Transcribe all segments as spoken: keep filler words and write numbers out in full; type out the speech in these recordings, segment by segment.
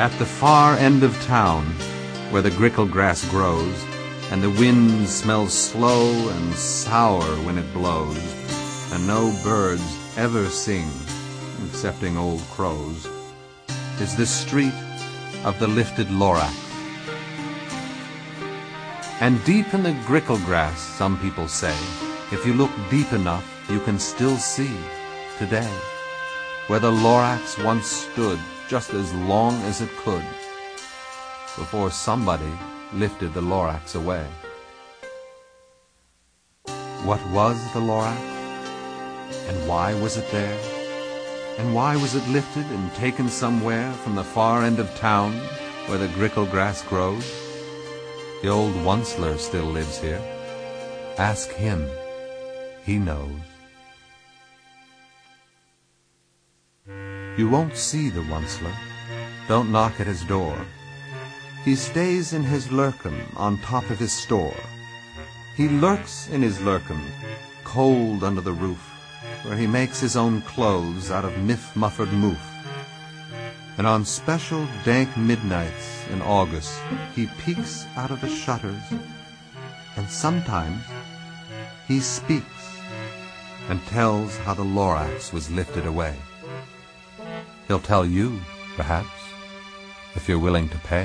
At the far end of town, where the grickle grass grows, and the wind smells slow and sour when it blows, and no birds ever sing, excepting old crows, is the street of the lifted Lorax. And deep in the grickle grass, some people say, if you look deep enough, you can still see, today, where the Lorax once stood just as long as it could, before somebody lifted the Lorax away. What was the Lorax? And why was it there? And why was it lifted and taken somewhere from the far end of town where the grickle grass grows? The old Onceler still lives here. Ask him. He knows. You won't see the Onceler. Don't knock at his door. He stays in his lurkum on top of his store. He lurks in his lurkum, cold under the roof, where he makes his own clothes out of miff-muffered moof. And on special dank midnights in August, he peeks out of the shutters, and sometimes he speaks and tells how the Lorax was lifted away. He'll tell you, perhaps, if you're willing to pay.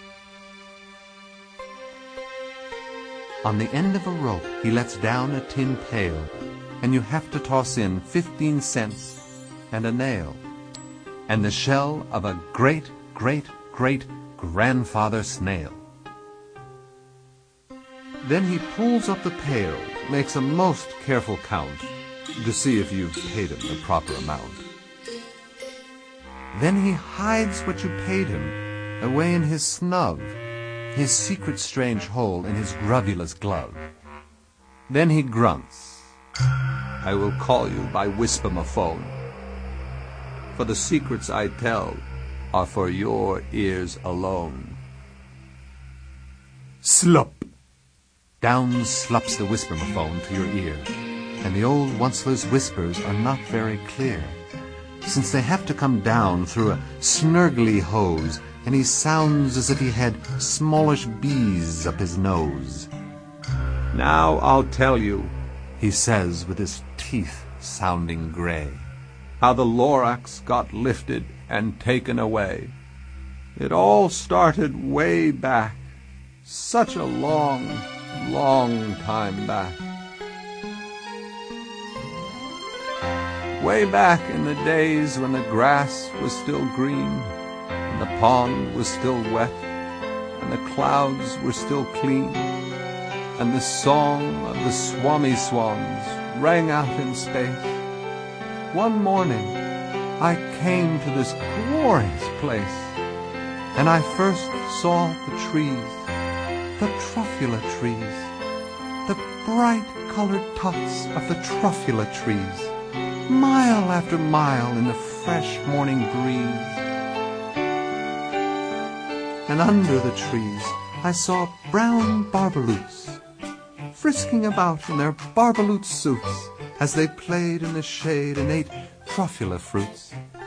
On the end of a rope, he lets down a tin pail, and you have to toss in fifteen cents and a nail, and the shell of a great, great, great grandfather snail. Then he pulls up the pail, makes a most careful count, to see if you've paid him the proper amount. Then he hides what you paid him away in his snub, his secret strange hole in his grovulous glove. Then he grunts, I will call you by whisper-ma-phone, for the secrets I tell are for your ears alone. Slup! Down slups the whisper-ma-phone to your ear, and the old Onceler's whispers are not very clear, since they have to come down through a snurgly hose, and he sounds as if he had smallish bees up his nose. Now I'll tell you, he says with his teeth sounding gray, how the Lorax got lifted and taken away. It all started way back, such a long, long time back. Way back in the days when the grass was still green, and the pond was still wet, and the clouds were still clean, and the song of the Swami Swans rang out in space. One morning I came to this glorious place, and I first saw the trees, the truffula trees, the bright-colored tufts of the truffula trees, mile after mile in the fresh morning breeze. And under the trees I saw brown barbaloots, frisking about in their barbaloot suits as they played in the shade and ate truffula fruits.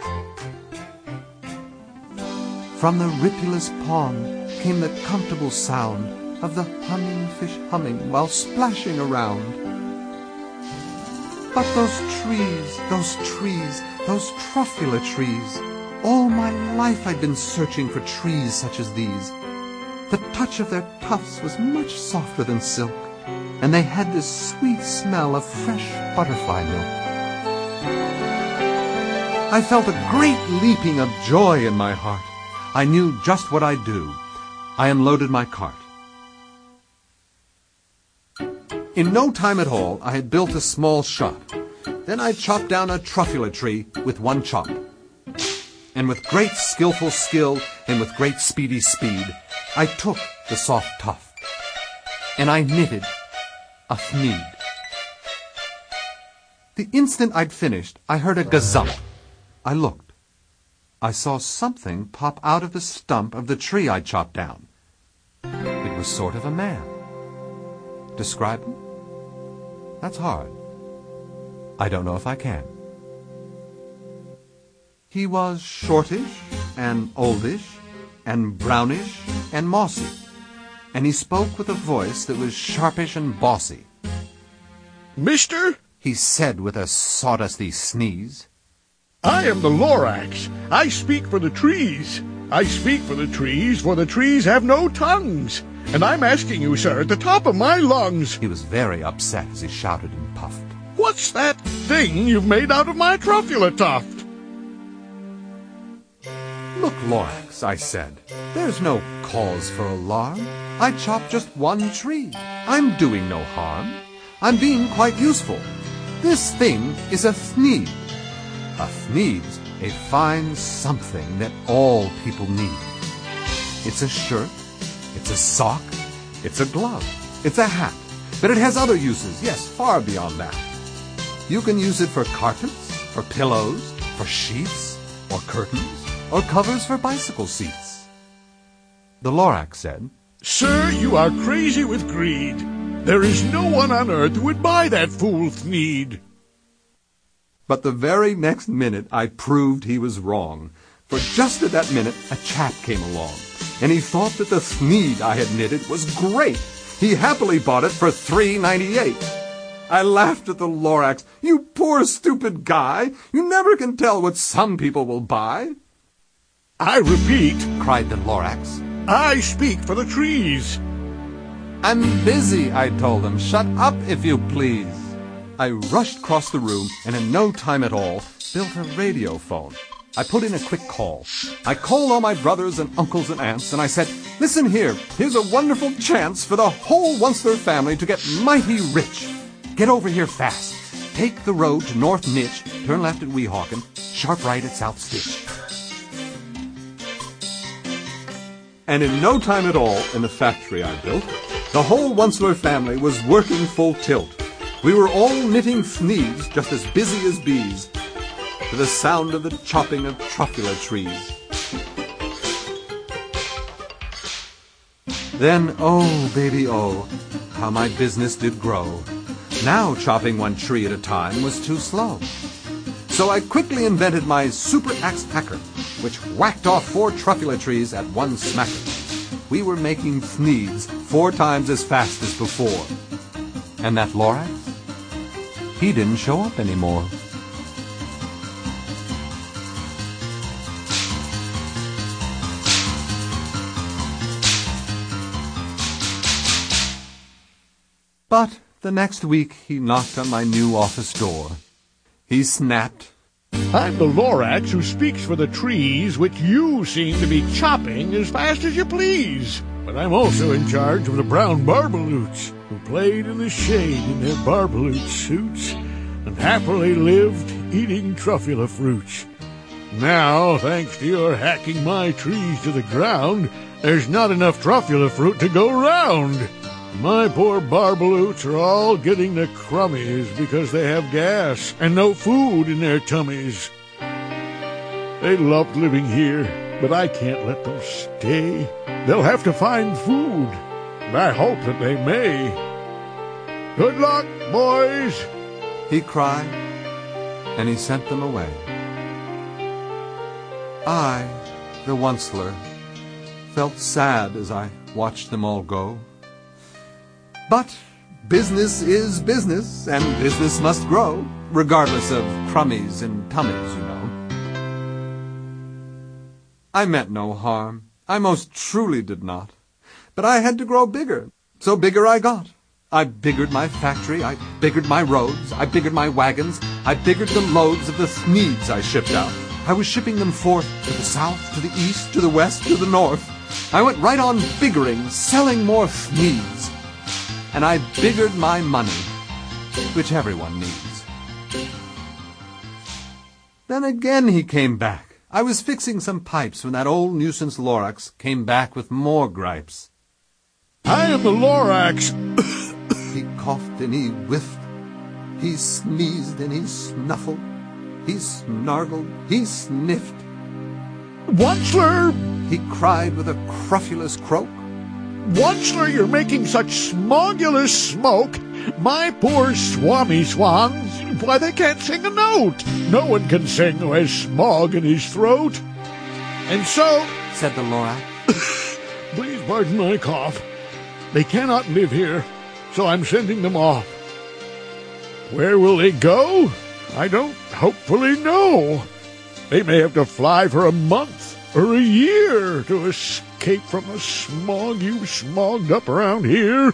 From the ripulous pond came the comfortable sound of the humming fish humming while splashing around. But those trees, those trees, those truffula trees, all my life I'd been searching for trees such as these. The touch of their tufts was much softer than silk, and they had this sweet smell of fresh butterfly milk. I felt a great leaping of joy in my heart. I knew just what I'd do. I unloaded my cart. In no time at all, I had built a small shop. Then I chopped down a truffula tree with one chop. And with great skillful skill and with great speedy speed, I took the soft tuft, and I knitted a thneed. The instant I'd finished, I heard a gazump. I looked. I saw something pop out of the stump of the tree I'd chopped down. It was sort of a man. Describe him? That's hard. I don't know if I can. He was shortish and oldish, and brownish and mossy, and he spoke with a voice that was sharpish and bossy. "Mister," he said with a sawdusty sneeze, "I am the Lorax. I speak for the trees. I speak for the trees, for the trees have no tongues. And I'm asking you, sir, at the top of my lungs—" He was very upset as he shouted and puffed. "What's that thing you've made out of my Trophilatuft?" "Look, Lorax," I said, "there's no cause for alarm. I chopped just one tree. I'm doing no harm. I'm being quite useful. This thing is a thneed. A thneed's a fine something that all people need. It's a shirt, it's a sock, it's a glove, it's a hat, but it has other uses, yes, far beyond that. You can use it for carpets, for pillows, for sheets, or curtains, or covers for bicycle seats." The Lorax said, "Sir, you are crazy with greed. There is no one on earth who would buy that fool thneed." But the very next minute I proved he was wrong, for just at that minute a chap came along, and he thought that the thneed I had knitted was great. He happily bought it for three ninety-eight. I laughed at the Lorax. "You poor stupid guy! You never can tell what some people will buy." "I repeat," cried the Lorax, "I speak for the trees." "I'm busy," I told him. "Shut up, if you please." I rushed across the room and in no time at all built a radio phone. I put in a quick call. I called all my brothers and uncles and aunts, and I said, "Listen here, here's a wonderful chance for the whole Onceler family to get mighty rich. Get over here fast. Take the road to North Nitch, turn left at Weehawken, sharp right at South Stitch." And in no time at all, in the factory I built, the whole Onceler family was working full tilt. We were all knitting thneeds, just as busy as bees, to the sound of the chopping of truffula trees. Then, oh, baby, oh, how my business did grow. Now chopping one tree at a time was too slow. So I quickly invented my super axe hacker, which whacked off four truffula trees at one smacker. We were making thneeds four times as fast as before. And that Lorax? He didn't show up anymore. But the next week he knocked on my new office door. He snapped, "I'm the Lorax who speaks for the trees, which you seem to be chopping as fast as you please. But I'm also in charge of the brown Barbaloots, who played in the shade in their Barbaloot suits, and happily lived eating truffula fruits. Now, thanks to your hacking my trees to the ground, there's not enough truffula fruit to go round. My poor Barbaloots are all getting the crummies because they have gas and no food in their tummies. They loved living here, but I can't let them stay. They'll have to find food, and I hope that they may. Good luck, boys!" he cried, and he sent them away. I, the Onceler, felt sad as I watched them all go. But business is business, and business must grow, regardless of crummies and tummies, you know. I meant no harm. I most truly did not. But I had to grow bigger, so bigger I got. I biggered my factory, I biggered my roads, I biggered my wagons, I biggered the loads of the thneeds I shipped out. I was shipping them forth to the south, to the east, to the west, to the north. I went right on biggering, selling more thneeds. And I biggered my money, which everyone needs. Then again he came back. I was fixing some pipes when that old nuisance Lorax came back with more gripes. "I am the Lorax." He coughed and he whiffed. He sneezed and he snuffled. He snargled. He sniffed. "Onceler!" he cried with a crufulous croak. "Onceler, you're making such smogulous smoke. My poor swami swans, why, they can't sing a note. No one can sing who has smog in his throat." "And so," said the Lorax, Please pardon my cough. They cannot live here, so I'm sending them off. Where will they go? I don't hopefully know. They may have to fly for a month or a year to escape from the smog you've smogged up around here.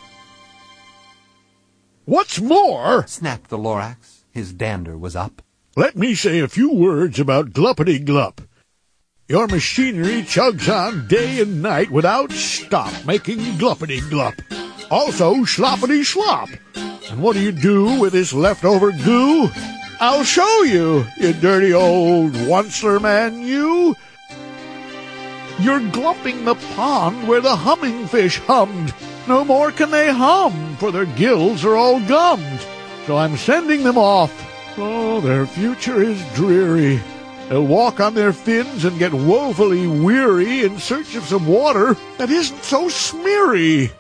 What's more, snapped the Lorax. His dander was up. Let me say a few words about Gluppity-Glup. Your machinery chugs on day and night without stop, making Gluppity-Glup. Also Sloppity-Slop. And what do you do with this leftover goo? I'll show you, you dirty old Onceler man, you. You're glumping the pond where the humming fish hummed. No more can they hum, for their gills are all gummed. So I'm sending them off. Oh, their future is dreary. They'll walk on their fins and get woefully weary in search of some water that isn't so smeary.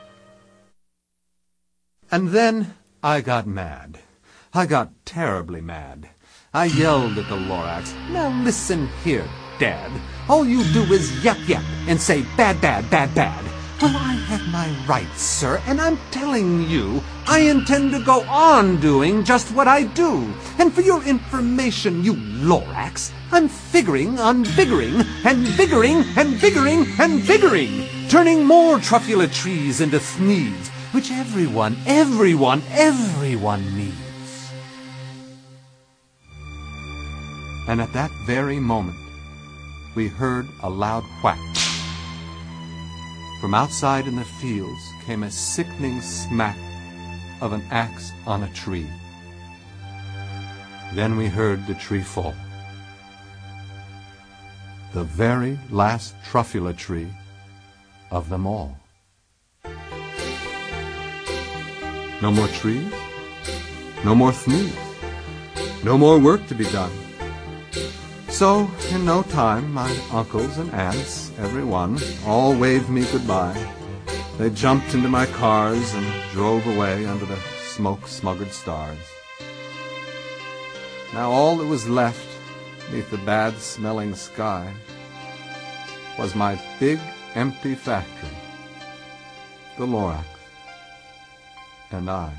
And then I got mad. I got terribly mad. I yelled at the Lorax, "Now listen here, Dad. All you do is yap yap and say bad, bad, bad, bad. Well, I have my rights, sir, and I'm telling you, I intend to go on doing just what I do. And for your information, you Lorax, I'm figuring on vigoring and vigoring and vigoring and vigoring, turning more truffula trees into thneeds, which everyone, everyone, everyone needs." And at that very moment, we heard a loud whack. From outside in the fields came a sickening smack of an axe on a tree. Then we heard the tree fall. The very last truffula tree of them all. No more trees, no more thneeds, no more work to be done. So, in no time, my uncles and aunts, every one, all waved me goodbye. They jumped into my cars and drove away under the smoke-smuggered stars. Now all that was left beneath the bad-smelling sky was my big, empty factory, the Lorax, and I.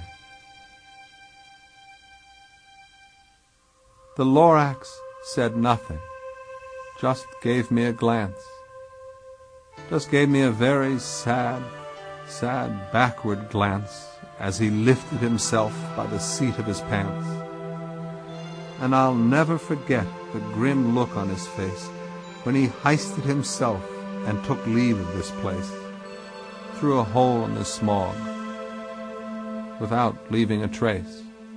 The Lorax said nothing, just gave me a glance, just gave me a very sad, sad backward glance as he lifted himself by the seat of his pants. And I'll never forget the grim look on his face when he hoisted himself and took leave of this place, through a hole in the smog, without leaving a trace.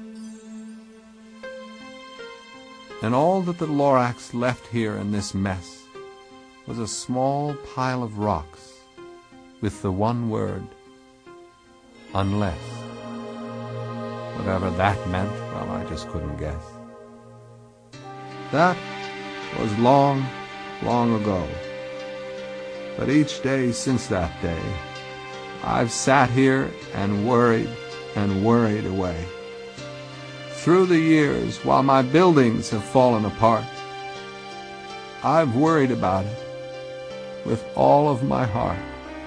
And all that the Lorax left here in this mess was a small pile of rocks with the one word, unless. Whatever that meant, well, I just couldn't guess. That was long, long ago. But each day since that day, I've sat here and worried and worried away. Through the years, while my buildings have fallen apart, I've worried about it with all of my heart.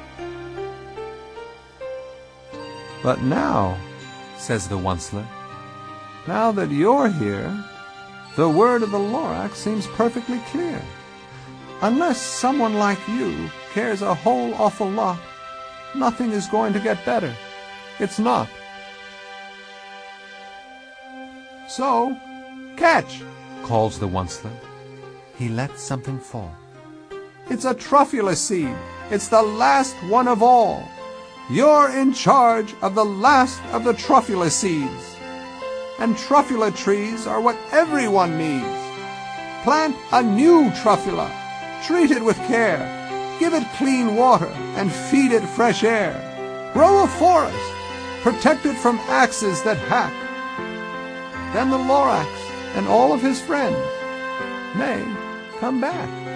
But now, says the Onceler, now that you're here, the word of the Lorax seems perfectly clear. Unless someone like you cares a whole awful lot, nothing is going to get better. It's not. So, catch, calls the Onceler. He lets something fall. It's a truffula seed. It's the last one of all. You're in charge of the last of the truffula seeds. And truffula trees are what everyone needs. Plant a new truffula. Treat it with care. Give it clean water and feed it fresh air. Grow a forest. Protect it from axes that hack. Then the Lorax and all of his friends may come back.